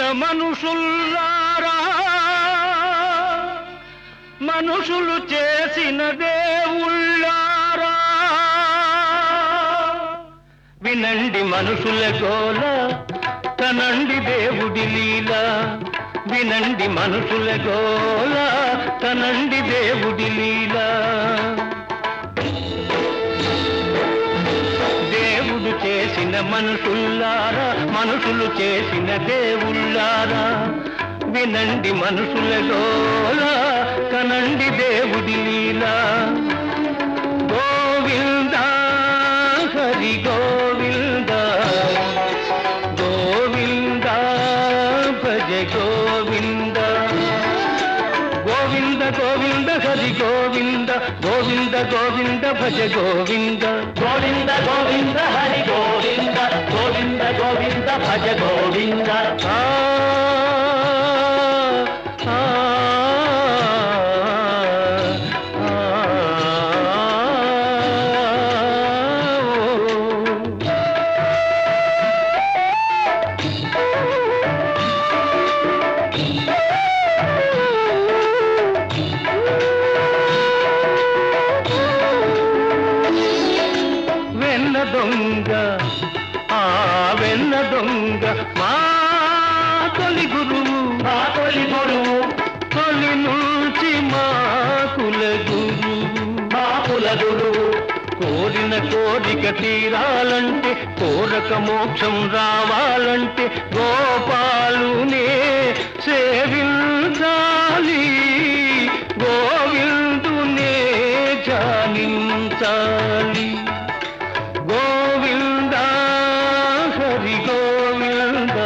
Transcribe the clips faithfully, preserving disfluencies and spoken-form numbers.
మనుషుల్లారా, మనుషులు చేసిన దేవుళ్ళారా, వినండి మనుషుల గోల, కనండి దేవుడి లీల. వినండి మనుషుల గోల, కనండి దేవుడి లీల. దేవుడు చేసిన మనుషుల్లారా, మనుషులు చేసిన దేవుళ్ళారా, వినండి మనుషుల గోల, కనండి దేవుడి లీల. గోవింద హరి గోవింద, గోవింద భజ గోవింద. గోవింద గోవింద హరి గోవింద, గోవింద గోవింద భజ గోవింద. గోవింద గోవింద హరి గోవింద, గోవింద గోవింద భజ గోవింద. ఆ ఆ దొంగ, ఆ వెన్న దొంగ మా తొలి గురువు, మా తొలి గురువు, తొలి నుంచి మా కుల గురువు, మా కుల గురువు. కోరిన కోరిక తీరాలంటే, కోరక మోక్షం రావాలంటే, గోపాలునే సేవించాలి, గోవిందునే జానించాలి. గోవింద హరి గోవింద,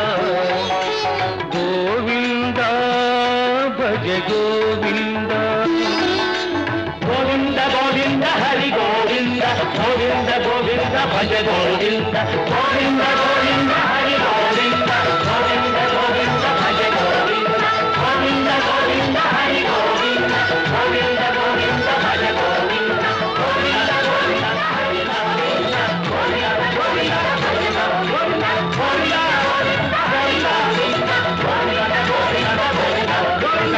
గోవింద భజ గోవింద. గోవింద గోవింద హరి గోవింద, గోవింద గోవింద భజ గోవింద. గోవింద గోవింద హరి గోవింద, గోవింద గోవింద భజ గోవింద. గోవింద గోవింద హరి గోవింద, గోవింద గోవింద భజ గోవింద. గోవింద గోవింద హరి గోవింద, గోవింద గోవింద భజ గోవింద. గోవింద గోవింద హరి గోవింద, గోవింద గోవింద భజ గోవింద.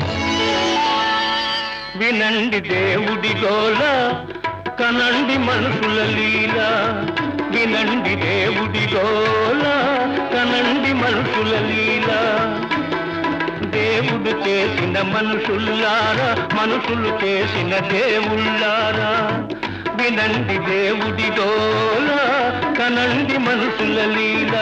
వినండి దేవుడి గోల, కనండి మనుషుల లీల. వినండి దేవుడి గోల, కనండి మనుషుల లీల. దేవుడు చేసిన మనుషుల్లారా, మనుషులు చేసిన దేవుళ్ళారా, వినండి దేవుడి గోల, కనండి మనుషుల లీల.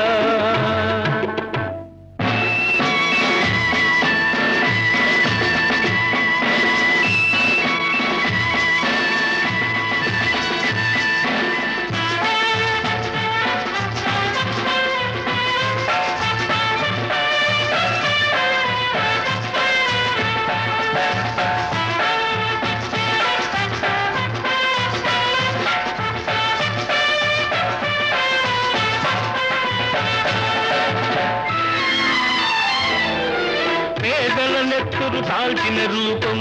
నెత్తురు తాల్చిన రూపం,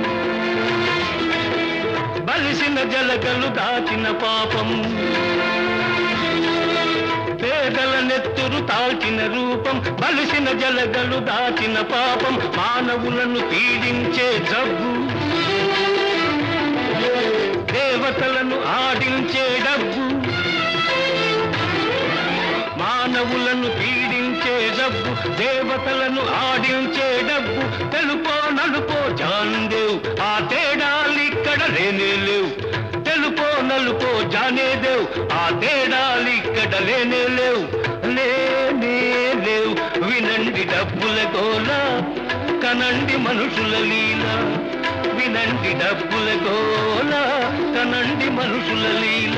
బలిసిన జలగలు దాచిన పాపం. పేదల నెత్తురు తాల్చిన రూపం, బలిసిన జలగలు దాచిన పాపం. మానవులను పీడించే జబ్బు, దేవతలను ఆడించే డబ్బు. మానవులను పీడించే డబ్బు, దేవతలను ఆడించే డబ్బు. తెలుపో నలుపో జాందేవ్, ఆ తేడాలిక్కడ లేనే లేవు. తెలుపో నలుపో జానేదేవ్, ఆ తేడాలిక్కడ లేనే లేవు, లేనే లేవు. వినండి డబ్బుల గోల, కనండి మనుషుల లీల. వినండి డబ్బుల గోల, కనండి మనుషుల లీల.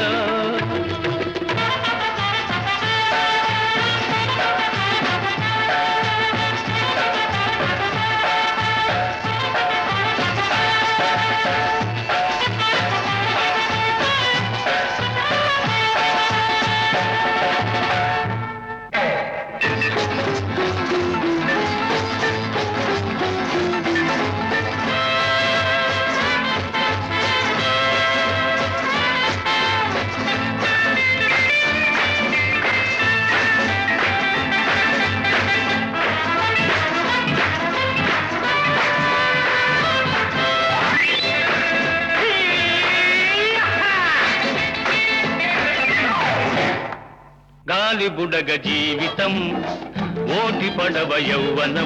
గాలి బుడగ జీవితం ఓటి పడవ యౌవనం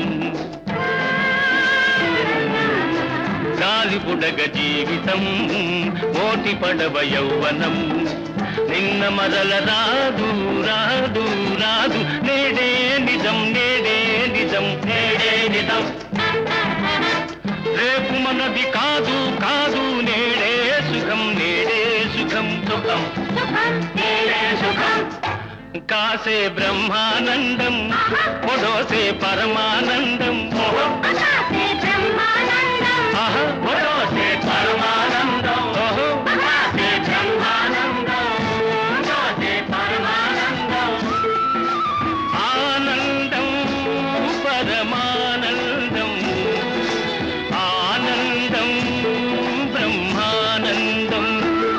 గాలి బుడగ జీవితం ఓటి పడవ యౌవనం నిన్న మరల రాదు రాదు రాదు నేడే నిజం నేడే నిజం నేడే నిజం రేపు మనది కాదు కాదు నేడే సుఖం నేడే సుఖం సుఖం నేడే సుఖం కాసే బ్రహ్మానందం పొడోసే పరమానందం ఆహా పొడోసే పరమానందం ఓహో కాసే బ్రహ్మానందం పొడోసే పరమానందం ఆనందం పరమానందం ఆనందం బ్రహ్మానందం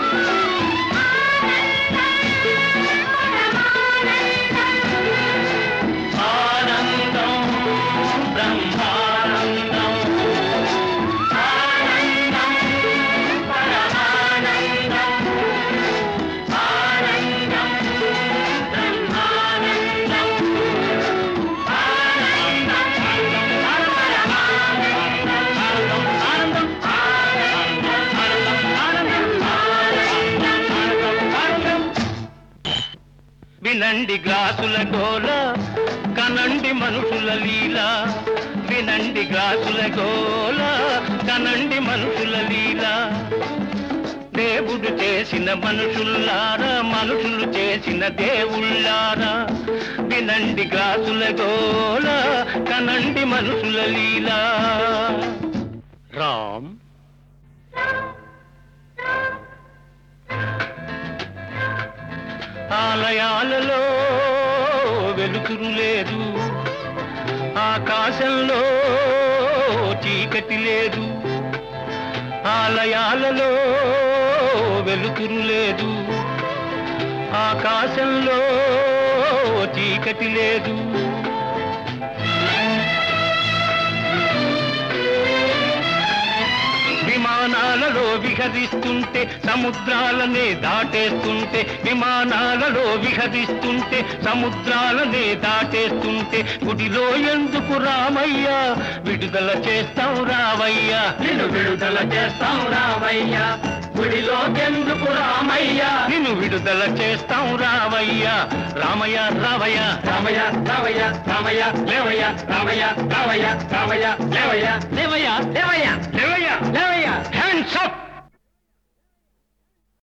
ఆనందం బ్రహ్మానందం ఆనందం పరమానందం ఆనందం బ్రహ్మానందం వినండి గ్లాసుల గోల కనండి మనుషుల లీల వినండి గ్లాసుల గోల కనండి మనుషుల లీల దేవుడు చేసిన మనుషుల్లారా మనుషులు చేసిన దేవుళ్ళారా వినండి గ్లాసుల గోల కనండి మనుషుల లీల రామ్ ఆలయాలలో వెలుతురు లేదు ఆకాశంలో చీకటి లేదు ఆలయాలలో వెలుతురు లేదు ఆకాశంలో చీకటి లేదు విమానాలలో విహరిస్తుంటే సముద్రాలనే దాటేస్తుంటే విమానాలలో విహరిస్తుంటే సముద్రాలనే దాటేస్తుంటే గుడిలో ఎందుకు రామయ్య విడుదల చేస్తాం రావయ్యా నిన్ను విడుదల చేస్తాం రావయ్యా గుడిలో ఎందుకు రామయ్య నిన్ను విడుదల చేస్తాం రావయ్యా రామయ్య రావయ్య రామయ్య రావయ్య రామయ్య లేవయ్య రామయ్య రావయ్య రామయ్య లేవయ్య